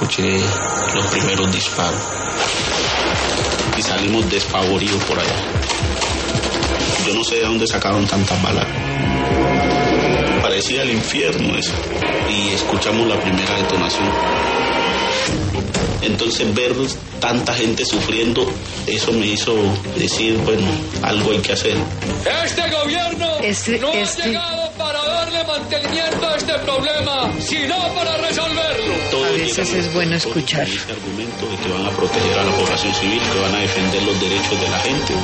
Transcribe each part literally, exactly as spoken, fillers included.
escuché los primeros disparos y salimos despavoridos por allá. Yo no sé de dónde sacaron tantas balas. Parecía el infierno eso. Y escuchamos la primera detonación. Entonces ver tanta gente sufriendo, eso me hizo decir, bueno, algo hay que hacer. Este gobierno este, no este... ha llegado para darle mantenimiento a este problema, sino para resolverlo. Todos a veces es bueno escuchar. Con este argumento de que van a proteger a la población civil, que van a defender los derechos de la gente.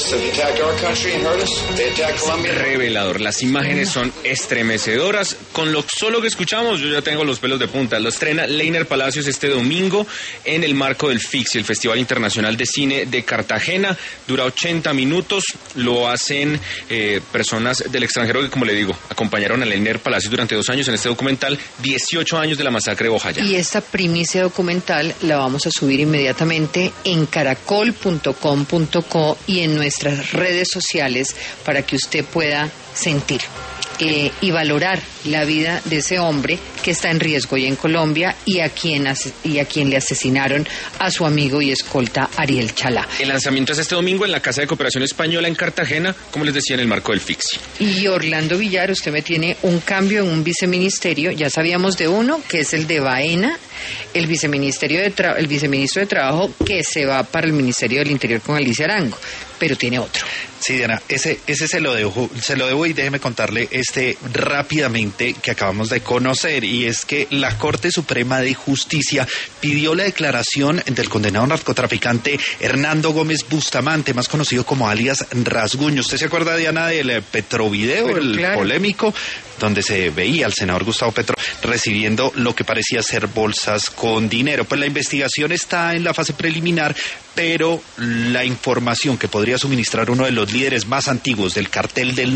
Revelador, las imágenes son estremecedoras. Con lo solo que escuchamos, yo ya tengo los pelos de punta. Lo estrena Leiner Palacios este domingo en el marco del FICSI, el Festival Internacional de Cine de Cartagena. Dura ochenta minutos, lo hacen eh, personas del extranjero que, como le digo, acompañaron a Leiner Palacios durante dos años en este documental, dieciocho años de la masacre de Bojayá. Y esta primicia documental la vamos a subir inmediatamente en caracol punto com punto co y en nuestras redes sociales para que usted pueda sentir Eh, y valorar la vida de ese hombre que está en riesgo hoy en Colombia y a quien y a quien le asesinaron a su amigo y escolta Ariel Chalá. El lanzamiento es este domingo en la Casa de Cooperación Española en Cartagena, como les decía, en el marco del FICSI. Y Orlando Villar, usted me tiene un cambio en un viceministerio. Ya sabíamos de uno, que es el de Baena, el viceministerio de tra- el viceministro de Trabajo, que se va para el Ministerio del Interior con Alicia Arango, pero tiene otro. Sí, Diana, ese, ese se lo debo, se lo debo y déjeme contarle este rápidamente que acabamos de conocer, y es que la Corte Suprema de Justicia pidió la declaración del condenado narcotraficante Hernando Gómez Bustamante, más conocido como alias Rasguño. ¿Usted se acuerda, Diana, del Petrovideo, Pero, el claro. polémico, donde se veía al senador Gustavo Petro recibiendo lo que parecía ser bolsas con dinero? Pues la investigación está en la fase preliminar, pero la información que podría suministrar uno de los líderes más antiguos del cartel del